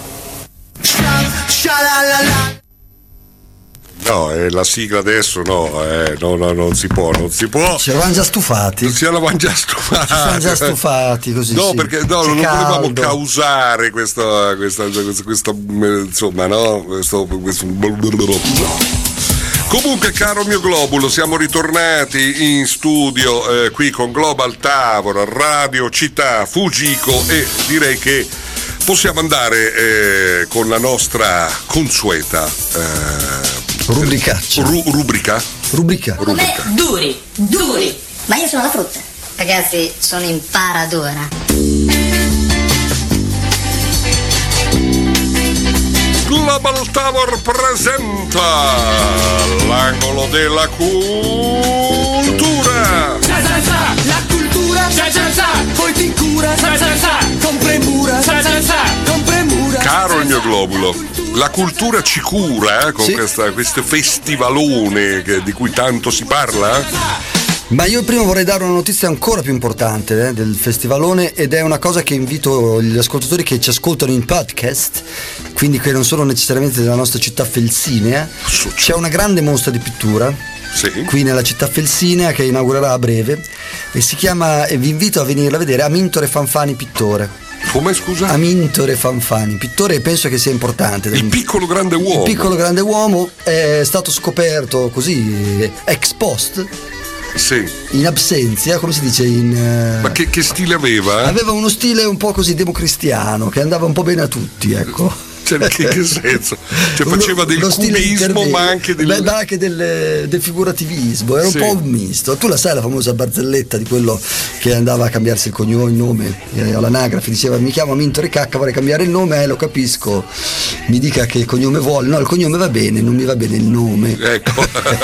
No, è la sigla adesso no, eh, no, no, non si può, non si può. Ci eravamo già stufati. Ci eravamo già stufati. Ci siamo già stufati così. No, sì. perché no, non caldo. volevamo causare questa, questa, questa, questa insomma, no, questo, questo... Comunque, caro mio globulo, siamo ritornati in studio eh, qui con Global Tavora, Radio Città, Fujiko, e direi che possiamo andare eh, con la nostra consueta eh, rubricaccia. Ru- rubrica? Rubrica. Come duri, duri. Ma io sono la frutta. Ragazzi, sono in paradora. Global Tower presenta l'angolo della cultura. Sa sa sa, la cultura. Sa sa sa, poi ti cura. Sa sa sa, con premura. Sa sa sa, con premura. Caro il mio globulo, la cultura ci cura eh, con sì. questa, questo festivalone che, di cui tanto si parla. Ma io prima vorrei dare una notizia ancora più importante eh, del festivalone, ed è una cosa che invito gli ascoltatori che ci ascoltano in podcast, quindi che non sono necessariamente della nostra città felsinea. C'è una grande mostra di pittura sì. qui nella città felsinea che inaugurerà a breve e si chiama, e vi invito a venirla a vedere, Amintore Fanfani Pittore. Come scusa? Amintore Fanfani Pittore, e penso che sia importante. Il piccolo grande uomo. Il piccolo grande uomo è stato scoperto così ex post. Sì. In absenza, come si dice in. Uh... Ma che, che stile aveva? Aveva uno stile un po' così democristiano, che andava un po' bene a tutti, ecco. Cioè, che, che senso? Cioè, faceva del Uno stile cubismo, intermedio. ma anche del. Beh, ma anche del, del figurativismo, era un Sì. po' un misto. Tu la sai la famosa barzelletta di quello che andava a cambiarsi il cognome, il nome, eh, all'anagrafe, diceva mi chiamo Mintore Cacca, vorrei cambiare il nome, eh, lo capisco, mi dica che cognome vuole, no, il cognome va bene, non mi va bene il nome. Ecco.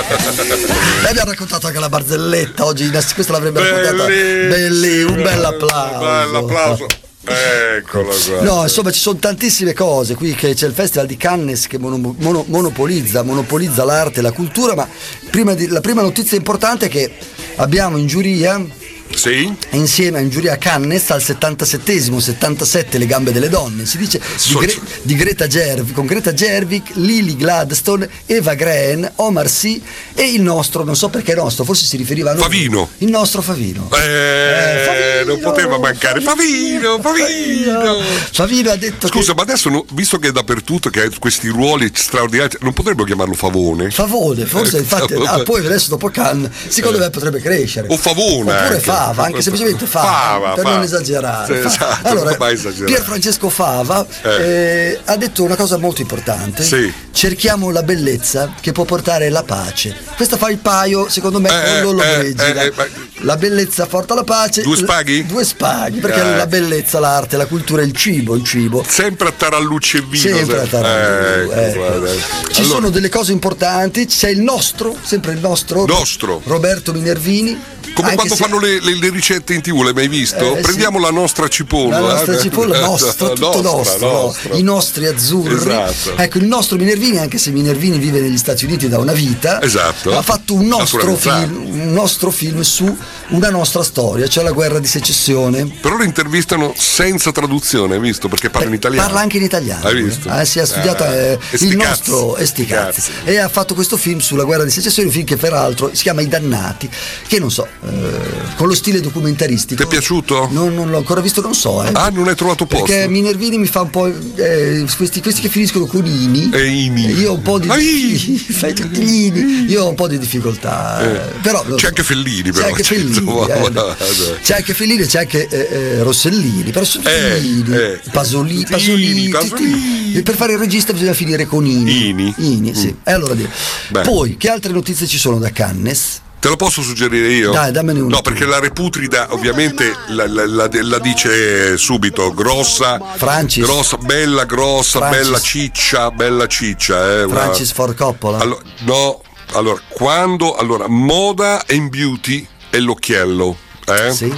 E abbiamo raccontato anche la barzelletta oggi, questa l'avrebbe raccontata. Bellissimo. Belli, un bel applauso. Bello applauso. Eccolo qua. No, insomma, ci sono tantissime cose qui, che c'è il Festival di Cannes che mono, mono, monopolizza, monopolizza l'arte e la cultura, ma prima di, la prima notizia importante è che abbiamo in giuria, sì, insieme in giuria a Cannes al settantasettesimo settantasette Le gambe delle donne, si dice di, Gre- di Greta Gerwig, con Greta Gerwig, Lily Gladstone, Eva Green, Omar Sy e il nostro, non so perché nostro, forse si riferiva a noi, Favino. il nostro Favino. Eh, Eh, Favino, non poteva mancare. Favino, Favino. Favino ha detto Scusa, che... ma adesso, no, visto che è dappertutto, che ha questi ruoli straordinari, non potrebbero chiamarlo Favone? Favone, forse Eh, infatti, Favone. ah, poi adesso dopo Cannes, secondo Eh. me potrebbe crescere. O Favona. Oppure anche. Fava, anche semplicemente Fava, Fava, per Fava. non esagerare. Sì, Fa- esatto, allora, non mai esagerare. Pier Francesco Fava Eh. eh, ha detto una cosa molto importante. Sì. Cerchiamo la bellezza che può portare la pace. Questa fa il paio, secondo me, Eh, con Lollo eh, Brigida. eh, eh, ma- La bellezza porta la pace. Due spaghi? L- due spaghi, perché Eh. la bellezza, l'arte, la cultura, il cibo, il cibo. Sempre a tarallucce e vino. Sempre a tarallucce, Eh, ecco. guarda. Ci Allora, sono delle cose importanti, c'è il nostro, sempre il nostro, Nostro. Roberto Minervini. come anche quando se- fanno le, le- le ricette in tivù, l'hai mai visto? Eh, Prendiamo sì. la nostra cipolla. La nostra eh. cipolla, nostro, tutto Nostra, nostro, no? nostra. I nostri azzurri. Esatto. Ecco, il nostro Minervini, anche se Minervini vive negli Stati Uniti da una vita, Esatto. ha fatto un nostro Naturalizzato. film, un nostro film su una nostra storia, cioè la guerra di secessione. Però lo intervistano senza traduzione, hai visto? Perché parla in italiano. Parla anche in italiano. Hai visto? Eh, si è studiato Ah, eh, e sti il cazzi. nostro e sti Sti cazzi. cazzi. E ha fatto questo film sulla guerra di secessione, un film che peraltro si chiama I Dannati, che non so, eh, con lo stile documentaristico. Ti è piaciuto? Non, non l'ho ancora visto, non so. Eh. Ah, non hai trovato posto? Perché Minervini mi fa un po'. eh, questi, questi che finiscono con ini. E ini. Io ho un po' di. Ah, ini. Fai tutti gli ini. Io ho un po' di difficoltà. Eh. eh, Però, non C'è so. anche Fellini, però. C'è anche cioè, Fellini. insomma, eh, guarda. c'è anche Fellini e c'è anche eh, eh, Rossellini. Però sono tutti Eh, ini. eh. Pasolini, Tutti Pasolini, ini, tutti- Pasolini. E per fare il regista bisogna finire con ini. Ini. Ini, sì. E allora dire. Beh. Poi, che altre notizie ci sono da Cannes? Te lo posso suggerire io? Dai, dammene una. No, perché la Reputrida ovviamente la, la- la- la dice subito, grossa, Francis. grossa, bella, grossa, Francis. bella ciccia, bella ciccia. Eh, una- Francis Ford Coppola. Allo- no, allora, quando, allora, moda and beauty è l'occhiello, eh? Sì.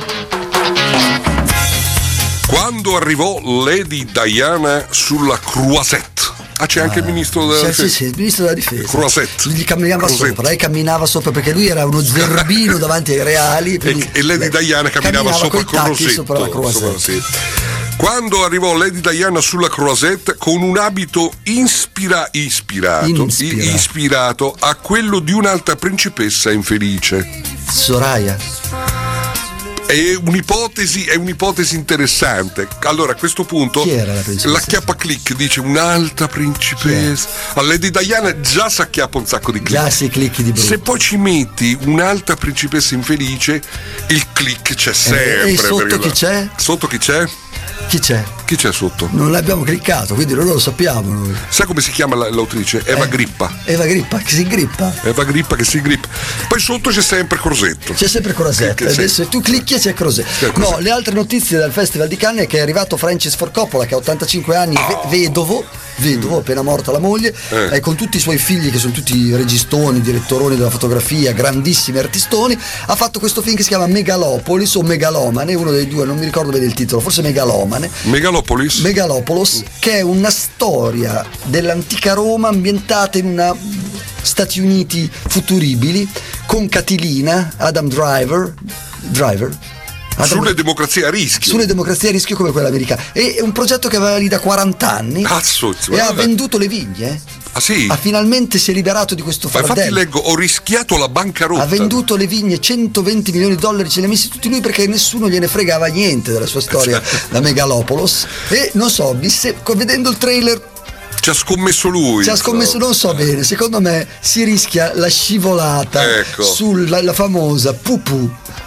Quando arrivò Lady Diana sulla Croisette. Ah, c'è anche il ministro della Sì, sì, sì, il ministro della difesa. Croisette. Gli camminava Croisette. sopra, lei camminava sopra perché lui era uno zerbino davanti ai reali. quindi E, e Lady lei Diana camminava, sopra coi il tacchi Croisette. sopra la Croisette. sì. Quando arrivò Lady Diana sulla Croisette con un abito inspira- ispirato, Inspira. i- ispirato a quello di un'altra principessa infelice. Soraya. È un'ipotesi, è un'ipotesi interessante. Allora, a questo punto Chi era la principessa? la chiappa click dice un'altra principessa. A Lady Diana già si acchiappa un sacco di click. Già si clicchi di brutto. Se poi ci metti un'altra principessa infelice, il click c'è sempre. e sotto perché chi la- c'è? Sotto chi c'è? Chi c'è? Chi c'è sotto? Non l'abbiamo cliccato, quindi non lo sappiamo noi. Sai come si chiama la- l'autrice? Eva Eh. Grippa. Eva Grippa, che si grippa. Eva Grippa che si grippa. Poi sotto c'è sempre Crosetto. C'è sempre Croisette, Che- che- adesso tu clicchi e c'è Croisette. C'è Croisette. No, le altre notizie dal Festival di Cannes è che è arrivato Francis Ford Coppola che ha ottantacinque anni, ve- vedovo, vedovo, appena morta la moglie, Eh. e con tutti i suoi figli che sono tutti registoni, direttoroni della fotografia, grandissimi artistoni, ha fatto questo film che si chiama Megalopolis o Megalomane, uno dei due, non mi ricordo bene il titolo, forse Megalomane. Megalopolis. Megalopolis, che è una storia dell'antica Roma ambientata in una Stati Uniti futuribili, con Catilina, Adam Driver, Driver Adam- Sulle democrazie a rischio. sulle democrazie a rischio come quella americana. È è un progetto che aveva lì da quaranta anni Cazzo, e ha guarda. venduto le vigne. eh. Ah sì? Ha finalmente si è liberato di questo Ma infatti fardello. leggo, ho rischiato la bancarotta. Ha venduto le vigne, centoventi milioni di dollari, ce li ha messi tutti lui perché nessuno gliene fregava niente della sua storia da Megalopolis. E non so, mi se- vedendo il trailer Ci ha scommesso lui. ci ha scommesso, non so bene, secondo me si rischia la scivolata Ecco. sulla la famosa pupù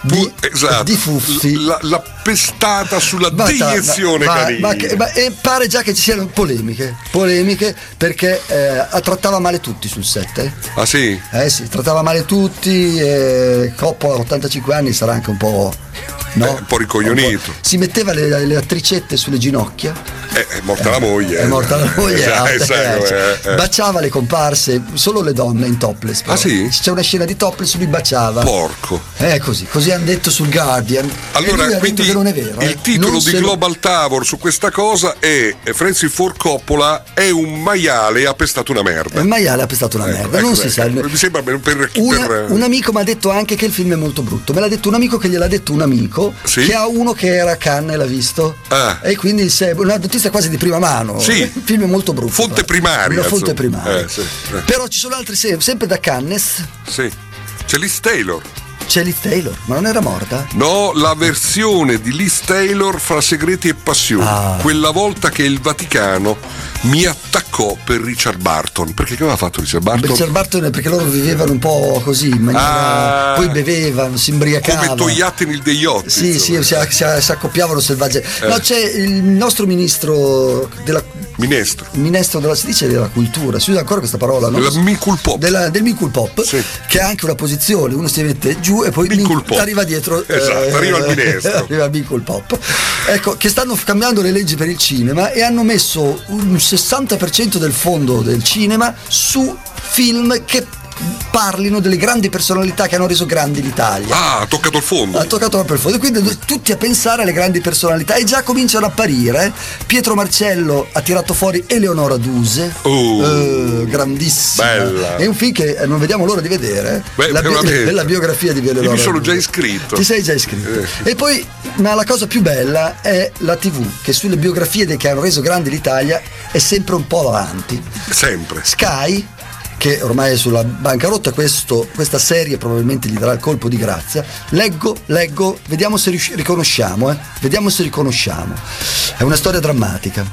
di, esatto. di Fuffi. La, la pestata sulla Va- deiezione va- canina. ma che- ma- e pare già che ci siano polemiche, polemiche perché eh, trattava male tutti sul set. Eh. Ah sì? Eh sì, trattava male tutti, eh, Coppola a ottantacinque anni sarà anche un po', no? Eh, un po' ricoglionito. Si metteva le, le attricette sulle ginocchia. Eh, è morta la moglie. È morta la moglie, Eh, alta, sai, eh, cioè, eh, eh. baciava le comparse, solo le donne in topless. però. Ah, sì? C'è una scena di topless, lui baciava. Porco. Eh, così, così hanno detto sul Guardian. Allora, e lui ha quindi detto che non è vero. il eh. titolo Non di se lo- Global Tower su questa cosa è Francis Ford Coppola è un maiale e ha pestato una merda. Il maiale ha pestato una merda, Ecco, non ecco, si sa. Mi sembra per, per, Una- per- un amico mi ha detto anche che il film è molto brutto. Me l'ha detto un amico che gliel'ha detto un amico Sì? che ha uno che era a Cannes e l'ha visto. Ah. E quindi se, una notizia quasi di prima mano. Sì. Il film è molto brutto. fonte primaria. Una fonte insomma. primaria. Eh, sì, eh. Però ci sono altri se- sempre da Cannes. Sì. C'è Liz Taylor. C'è Liz Taylor, ma non era morta? No, la versione di Liz Taylor fra segreti e passioni. Ah. Quella volta che il Vaticano mi attaccò per Richard Barton. Perché che aveva fatto Richard Barton? Richard Barton è perché loro vivevano un po' così, in maniera... Ah. poi bevevano, si imbriacavano. Come Togliattin il Deiotti. Sì, sì, si, si, si accoppiavano selvagge. Eh. No, c'è il nostro ministro della Ministro. il ministro della si dice della cultura, si usa ancora questa parola, no? Della Micul Pop. Della- del Micul Pop, Sì. che ha anche una posizione, uno si mette giù e poi Micul min- Pop. arriva dietro. Esatto, arriva il ministro. Arriva il Micul Pop. Ecco, che stanno cambiando le leggi per il cinema e hanno messo un sessanta per cento del fondo del cinema su film che parlino delle grandi personalità che hanno reso grandi l'Italia. Ah, ha toccato il fondo. Ha toccato proprio il fondo, quindi tutti a pensare alle grandi personalità e già cominciano a apparire. Pietro Marcello ha tirato fuori Eleonora Duse, Oh. eh, grandissima. Bella. È un film che non vediamo l'ora di vedere. Beh, la, bi- veramente. la biografia di Io Eleonora mi sono Duse. già iscritto. Ti sei già iscritto. Eh. E poi, ma la cosa più bella è la tivù, che sulle biografie dei che hanno reso grandi l'Italia è sempre un po' avanti. Sempre. Sky, che ormai è sulla bancarotta, questo, questa serie probabilmente gli darà il colpo di grazia. Leggo, leggo, vediamo se riusci- riconosciamo, eh. Vediamo se riconosciamo. È una storia drammatica.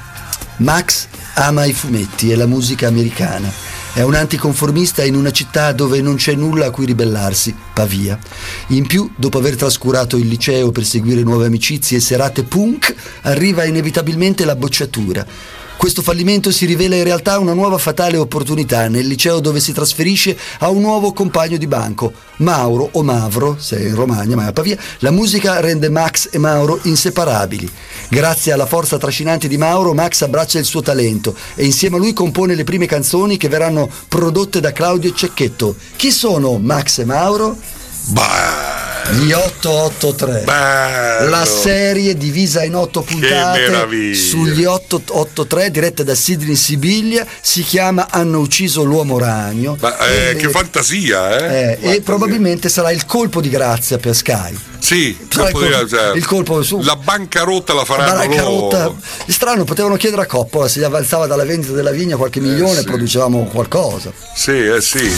Max ama i fumetti e la musica americana. È un anticonformista in una città dove non c'è nulla a cui ribellarsi, Pavia. In più, dopo aver trascurato il liceo per seguire nuove amicizie e serate punk, arriva inevitabilmente la bocciatura. Questo fallimento si rivela in realtà una nuova fatale opportunità nel liceo dove si trasferisce a un nuovo compagno di banco, Mauro o Mavro, se è in Romagna ma è a Pavia. La musica rende Max e Mauro inseparabili. Grazie alla forza trascinante di Mauro, Max abbraccia il suo talento e insieme a lui compone le prime canzoni che verranno prodotte da Claudio Cecchetto. Chi sono Max e Mauro? Bah. Gli otto otto tre. Bello. La serie divisa in otto puntate meraviglia. sugli otto otto tre, diretta da Sidney Sibiglia, si chiama Hanno ucciso l'uomo ragno. Ma, eh, E- che fantasia, eh? eh, e Fantasia. probabilmente sarà il colpo di grazia per Sky. Sì, Sarà il colpo di- colpo- cioè, il colpo su- la bancarotta la La faranno bancarotta. loro. È strano, potevano chiedere a Coppola se gli avanzava dalla vendita della vigna qualche milione, sì. producevamo qualcosa. Sì, eh sì.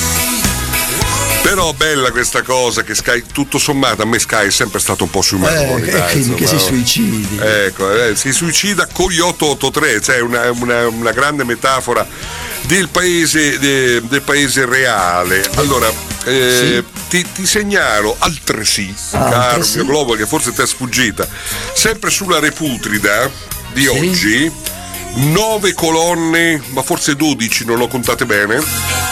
Però bella questa cosa che Sky, tutto sommato, a me Sky è sempre stato un po' sui marroni. Eh, dai, e quindi che si insomma, no? suicidi. Ecco, eh, si suicida con gli otto otto tre, cioè una, una, una grande metafora del paese, de- del paese reale. Allora, eh, ti, ti segnalo altresì, caro Altresì. mio Globo, che forse ti è sfuggita, sempre sulla Reputrida di oggi, nove colonne, ma forse dodici, non l'ho contate bene.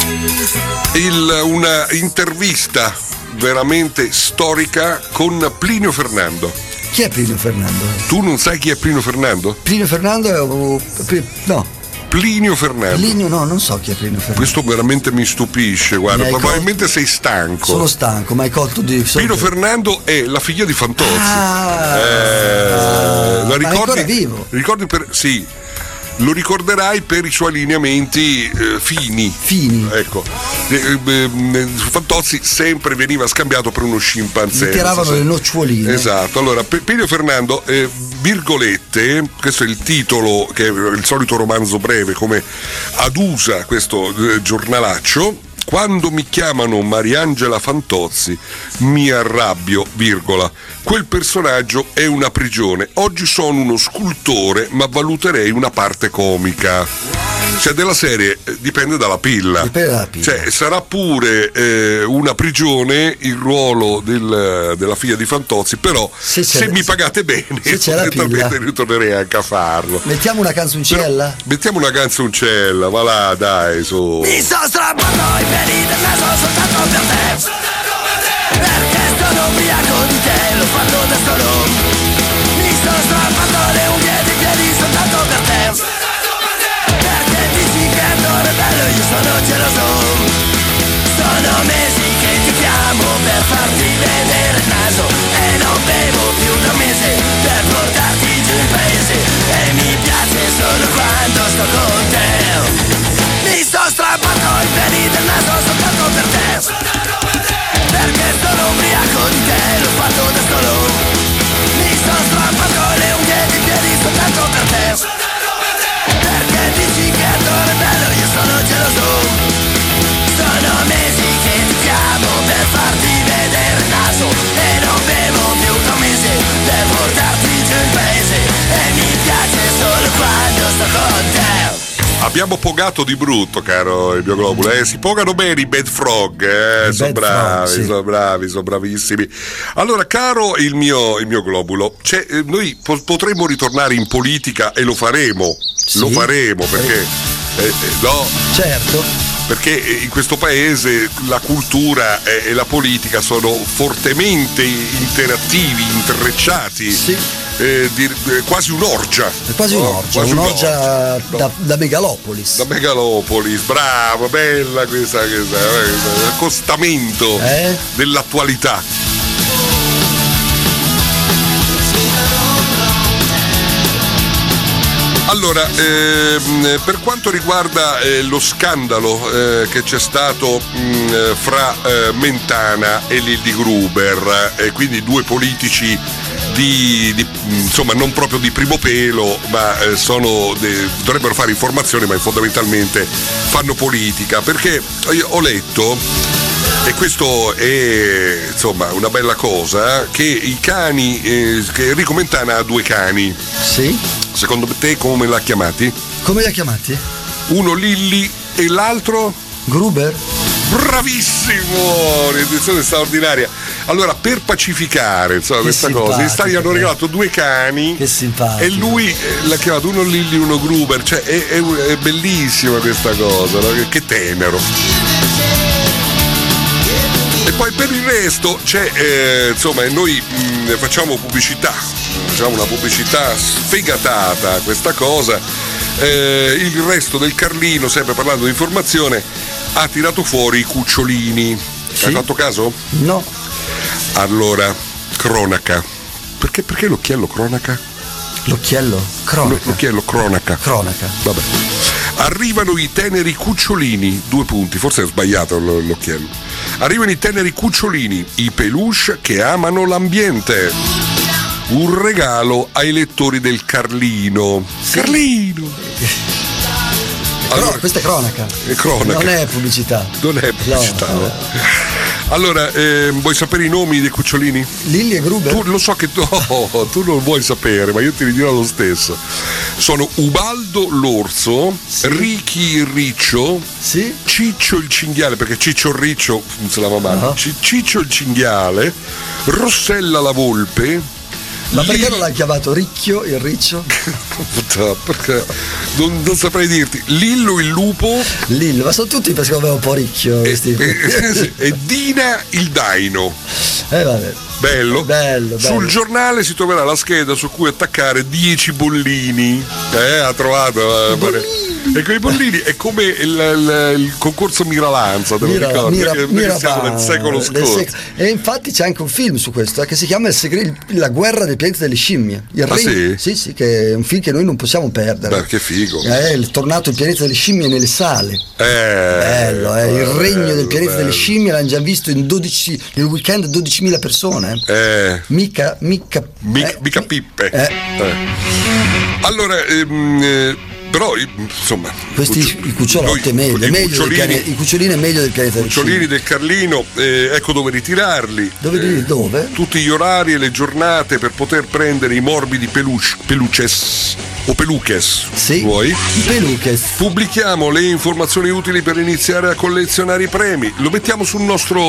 Il, una intervista veramente storica con Plinio Fernando. Chi è Plinio Fernando? Tu non sai chi è Plinio Fernando? Plinio Fernando è un- no. Plinio Fernando. Plinio no, non so chi è Plinio Fernando. Questo veramente mi stupisce, guarda, Mi hai probabilmente sei stanco. Sono stanco, ma hai colto di Pino Fernando è la figlia di Fantozzi. Ah, Eh, la ma è ricordi? ancora vivo? Ricordi per sì. Lo ricorderai per i suoi lineamenti eh, fini. Fini. Ecco. Eh, eh, Fantozzi sempre veniva scambiato per uno scimpanzé. Gli tiravano non so se- le noccioline. Esatto. Allora, P- Pino Fernando, eh, virgolette, questo è il titolo, che è il solito romanzo breve, come adusa questo eh, giornalaccio. Quando mi chiamano Mariangela Fantozzi mi arrabbio, virgola. Quel personaggio è una prigione. Oggi sono uno scultore, ma valuterei una parte comica. Cioè della serie eh, dipende dalla pilla. Dipende dalla pilla. Cioè sarà pure eh, una prigione il ruolo del, della figlia di Fantozzi, però se, se mi pagate bene fondamentalmente ritornerei anche a farlo. Mettiamo una canzoncella? Però, mettiamo una canzoncella, va là, dai, su. Mi sto strappando i peli del naso soltanto per te, perché sono ubriaco di te, lo fatto da solo. Mi sto strappando le unghie dei piedi soltanto per te, perché dici che è ancora bello, io sono geloso. Sono mesi che ti chiamo per farti vedere il naso, e non bevo più da un mese per portarti giù in paese, e mi piace solo quando sto con te. Mi sto strappando i peli del naso soltanto per te, perché sono ubriaco di te, l'ho fatto da solo. Mi sto strappando le unghie dei piedi soltanto per te, perché dici che ancora è bello, io sono geloso. Sono mesi che ti chiamo per farti vedere il naso, e non bevo più da un mese per portarti giù in paese, e mi piace solo quando sto con te. Abbiamo pogato di brutto, caro il mio globulo, eh? Si pogano bene i Bad Frog, eh? Sono bravi, sì. sono bravi, sono bravissimi. Allora, caro il mio, il mio globulo, cioè, eh, noi po- potremmo ritornare in politica e lo faremo, sì. lo faremo perché, eh, eh, no? Certo. Perché in questo paese la cultura e la politica sono fortemente interattivi, intrecciati. Sì. Eh, di, eh, quasi un'orgia. È quasi un'orgia, quasi un'orgia, un'orgia da, da Megalopolis. Da Megalopolis, bravo, bella questa, questa, questa accostamento eh? dell'attualità. Allora, ehm, per quanto riguarda eh, lo scandalo eh, che c'è stato mh, fra eh, Mentana e Lilli Gruber, e eh, quindi due politici Di, di, insomma non proprio di primo pelo, ma eh, sono de, dovrebbero fare informazione, ma fondamentalmente fanno politica, perché io ho letto, e questo è insomma una bella cosa, che i cani eh, che Enrico Mentana ha due cani. Sì. Secondo te come l'ha chiamati? Come li ha chiamati? Uno Lilli e l'altro? Gruber. Bravissimo, un'edizione straordinaria. Allora, per pacificare insomma, che questa cosa, gli hanno regalato due cani. Che simpatico. E lui eh, l'ha chiamato uno Lilli, uno Gruber. Cioè, è, è, è bellissima questa cosa, no? che, che tenero. E poi per il resto c'è, eh, insomma, noi mh, facciamo pubblicità, facciamo una pubblicità sfegatata a questa cosa. Eh, il resto del Carlino, sempre parlando di informazione, ha tirato fuori i cucciolini. Sì? Hai fatto caso? No. Allora, cronaca. Perché, perché l'occhiello cronaca? L'occhiello? Cronaca. L- l'occhiello cronaca. Cronaca. Vabbè. Arrivano i teneri cucciolini, due punti, forse ho sbagliato l- l'occhiello. Arrivano i teneri cucciolini, i peluche che amano l'ambiente. Un regalo ai lettori del Carlino. Sì. Carlino! Allora, però questa è cronaca. È cronaca. Non è pubblicità. Non è pubblicità. No, no. Allora, eh, vuoi sapere i nomi dei cucciolini? Lilli e Gruber? Tu lo so che tu, oh, tu non vuoi sapere, ma io ti ridirò lo stesso. Sono Ubaldo l'orso, sì. Ricky il riccio, sì. Ciccio il cinghiale, perché Ciccio il riccio funzionava male. Uh-huh. Ciccio il cinghiale, Rossella la volpe. Ma perché non l'ha chiamato Ricchio, il riccio? Perché non, non saprei dirti. Lillo il lupo. Lillo, ma sono tutti per secondo me un po' ricchio. E, e, e Dina il daino. Eh vabbè. Bello. bello, bello. Sul giornale si troverà la scheda su cui attaccare dieci bollini. Eh, ha trovato. Eh, e quei bollini è come il, il, il concorso Miralanza, te lo Mira, ricordi? Mira, Perché Mira, siamo nel secolo scorso. Sec- e infatti c'è anche un film su questo eh, che si chiama il segre- La guerra del pianeta delle scimmie. Il ah, regno, sì? sì, sì, che è un film che noi non possiamo perdere. Beh, che figo. È tornato il pianeta delle scimmie nelle sale. Eh, bello, è il regno bello, del pianeta bello. delle scimmie, l'hanno già visto in dodici nel weekend dodicimila persone. Eh. Mica, mica. Mica, eh, mica pippe. Eh. Eh. Allora, ehm, però insomma questi cucci- i cucciolotti è meglio, i, meglio cucciolini, del pianeta, i cucciolini è meglio del pianeta i cucciolini del Carlino, eh, ecco dove ritirarli, dove, eh, dove? Tutti gli orari e le giornate per poter prendere i morbidi peluche, peluches o peluches, sì, vuoi? Peluches. Pubblichiamo le informazioni utili per iniziare a collezionare i premi. Lo mettiamo sul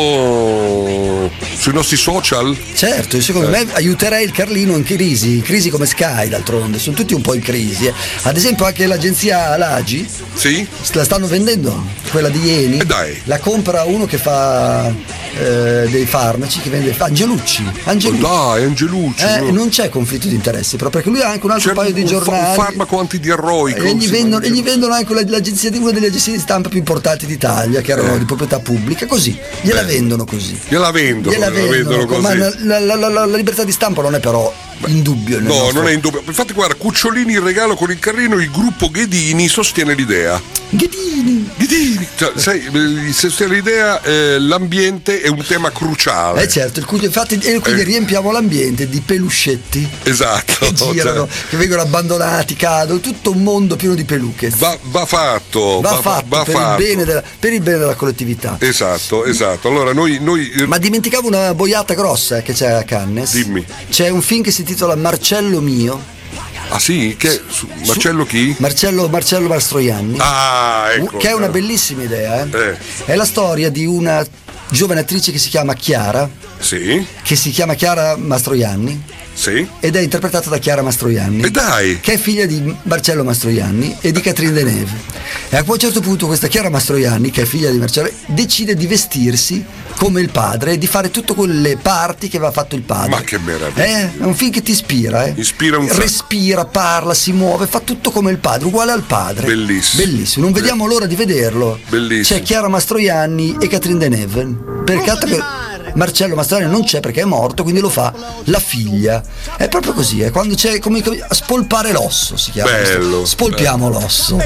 nostro sui nostri social? Certo, secondo eh. me aiuterei il Carlino in crisi, in crisi come Sky d'altronde, sono tutti un po' in crisi. Eh. Ad esempio anche l'agenzia Lagi, sì, la stanno vendendo, quella di Ieni. Eh dai. La compra uno che fa eh, dei farmaci, che vende Angelucci. Angelucci. Oh dai, Angelucci. Eh, no. Non c'è conflitto di interessi, però perché lui ha anche un altro c'è paio di giornali. Un farmaco antidiarroico. E gli vendono, e gli vendono anche l'agenzia di una delle agenzie di stampa più importanti d'Italia, che erano eh. di proprietà pubblica, così. Gliela eh. vendono così. Gliela vendono, gliela vendono, vendono così. Ma la, la, la, la, la libertà di stampa non è però in dubbio. No, nostro... non è in dubbio. Infatti, guarda, Cucciolini in regalo con il Carlino, il gruppo Ghedini sostiene l'idea. Ghedini. Ghedini. Cioè, sai, sostiene l'idea, eh, l'ambiente è un tema cruciale. Eh certo, il cui, infatti, e quindi eh. riempiamo l'ambiente di peluscetti. Esatto. Che girano, cioè, che vengono abbandonati, cadono, tutto un mondo pieno di peluche. Va, va fatto. Va, va fatto, va per, fatto. Il bene della, per il bene della collettività. Esatto, esatto. Allora noi, noi... Ma dimenticavo una boiata grossa eh, che c'è a Cannes. Dimmi. C'è un film che si intitola Marcello mio. Ah sì? Che, su, Marcello chi? Marcello, Marcello Mastroianni. Ah, ecco. Che è una bellissima idea, eh? Eh. È la storia di una giovane attrice che si chiama Chiara. Sì. Che si chiama Chiara Mastroianni. Sì. Ed è interpretata da Chiara Mastroianni. E dai! Che è figlia di Marcello Mastroianni e di Catherine Deneuve. E a un certo punto questa Chiara Mastroianni, che è figlia di Marcello, decide di vestirsi come il padre e di fare tutte quelle parti che aveva fatto il padre. Ma che meraviglia! Eh, è un film che ti ispira, eh. Ispira un Respira, parla, si muove, fa tutto come il padre, uguale al padre. Bellissimo. Bellissimo, non vediamo l'ora di vederlo. Bellissimo. C'è Chiara Mastroianni e Catherine Deneuve. Peccato che Marcello Mastroianni non c'è perché è morto, quindi lo fa la figlia. È proprio così, è quando c'è come a spolpare l'osso, si chiama. Bello. Questo. Spolpiamo bello. L'osso.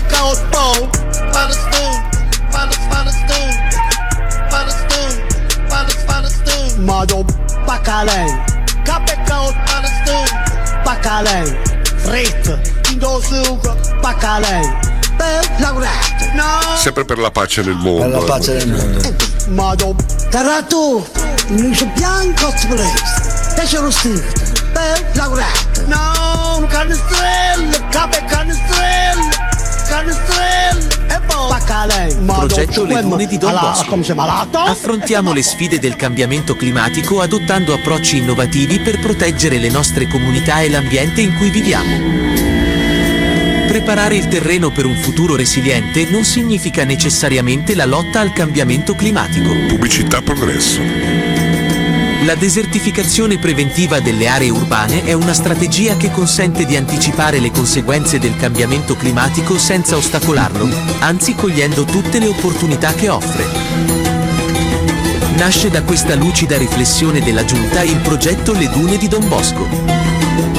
Modo bacalhau, capecao, bacalhau, fritto, indosugo, bacalhau, laureato, no. Sempre per la pace nel mondo. Per la pace nel mondo. Modo tarato, un uso bianco, te c'è lo stile, laureato, no, un canestrello, cape canestrello, canestrello. Progetto Le Dune di Don Bosco. Affrontiamo le sfide del cambiamento climatico adottando approcci innovativi per proteggere le nostre comunità e l'ambiente in cui viviamo. Preparare il terreno per un futuro resiliente non significa necessariamente la lotta al cambiamento climatico. Pubblicità progresso. La desertificazione preventiva delle aree urbane è una strategia che consente di anticipare le conseguenze del cambiamento climatico senza ostacolarlo, anzi cogliendo tutte le opportunità che offre. Nasce da questa lucida riflessione della Giunta il progetto Le Dune di Don Bosco.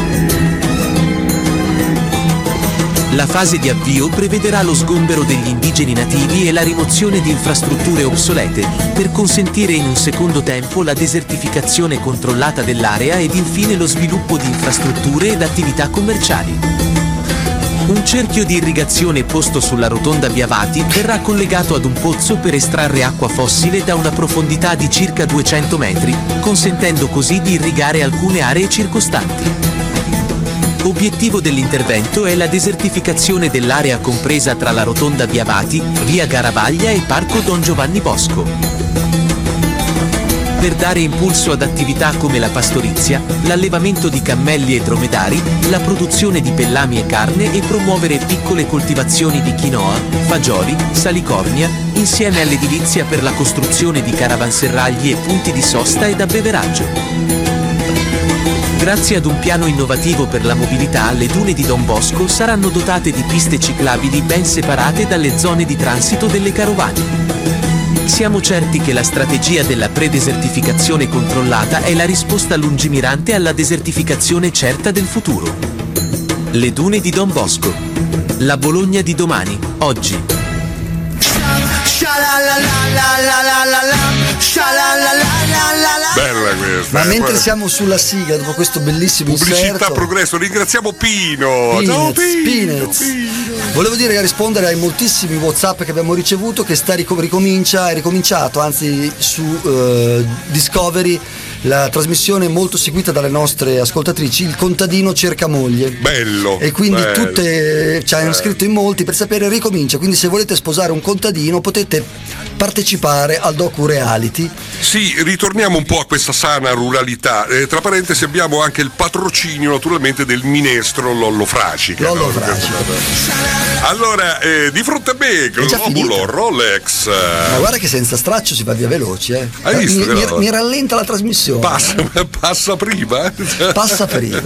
La fase di avvio prevederà lo sgombero degli indigeni nativi e la rimozione di infrastrutture obsolete, per consentire in un secondo tempo la desertificazione controllata dell'area ed infine lo sviluppo di infrastrutture ed attività commerciali. Un cerchio di irrigazione posto sulla rotonda Biavati verrà collegato ad un pozzo per estrarre acqua fossile da una profondità di circa duecento metri, consentendo così di irrigare alcune aree circostanti. Obiettivo dell'intervento è la desertificazione dell'area compresa tra la rotonda Biavati, via Garavaglia e Parco Don Giovanni Bosco. Per dare impulso ad attività come la pastorizia, l'allevamento di cammelli e dromedari, la produzione di pellami e carne e promuovere piccole coltivazioni di quinoa, fagioli, salicornia, insieme all'edilizia per la costruzione di caravanserragli e punti di sosta ed abbeveraggio. Grazie ad un piano innovativo per la mobilità, le dune di Don Bosco saranno dotate di piste ciclabili ben separate dalle zone di transito delle carovane. Siamo certi che la strategia della predesertificazione controllata è la risposta lungimirante alla desertificazione certa del futuro. Le dune di Don Bosco. La Bologna di domani, oggi. Bella questa. Ma eh, mentre poi... siamo sulla sigla, dopo questo bellissimo pubblicità inserto, progresso, ringraziamo Pino. Pinez, Ciao Pino, Pinez. Pino. Volevo dire che rispondere ai moltissimi WhatsApp che abbiamo ricevuto, che sta ricom- ricomincia, è ricominciato anzi su uh, Discovery la trasmissione molto seguita dalle nostre ascoltatrici, Il contadino cerca moglie. Bello. E quindi bello, tutte ci hanno bello. scritto in molti per sapere, ricomincia, quindi se volete sposare un contadino potete partecipare al docu reality. Sì, ritorniamo un po' a questa sana ruralità. Eh, tra parentesi abbiamo anche il patrocinio naturalmente del minestro Lollo Fracica. Lollo no? Fracica. Allora, eh, di fronte a me, globulo Rolex. Ma guarda che senza straccio si va via veloci, eh. Hai visto? Mi, mi, No? mi rallenta la trasmissione. Passa, passa prima. Passa prima.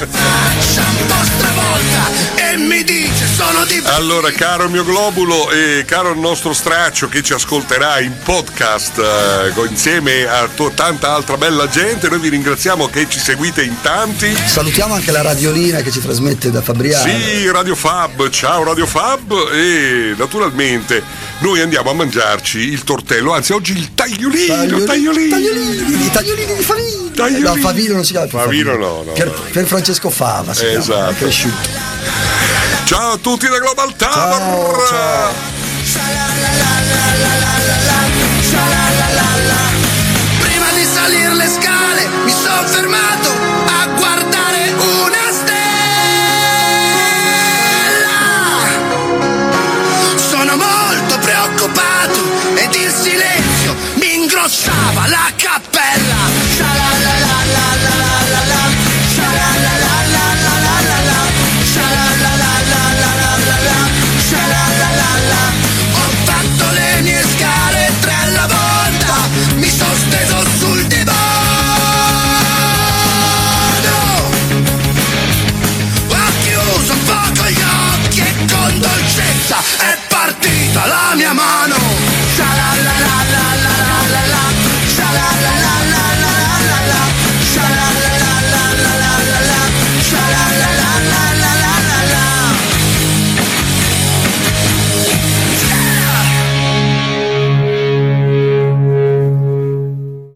E mi dice sono di Allora, caro mio globulo e caro il nostro straccio che ci ascolterà in podcast eh, insieme a to- tanta altra bella gente, noi vi ringraziamo che ci seguite in tanti. Salutiamo anche la radiolina che ci trasmette da Fabriano. Sì, Radio Fab, ciao Radio Fab, e naturalmente noi andiamo a mangiarci il tortello, anzi oggi il tagliolino, Tagliolini, tagliolino. tagliolini, tagliolini di Favino. Tagliolini. No, Favino non si chiama più Favino Favino. no, no, Per, no. per Francesco Fava si chiama, Esatto. è cresciuto. Ciao a tutti da Global Tower. Ciao, ciao. Prima di salire le scale mi sono fermato